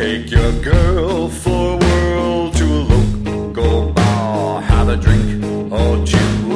Take your girl for a whirl to a local bar. Have a drink or two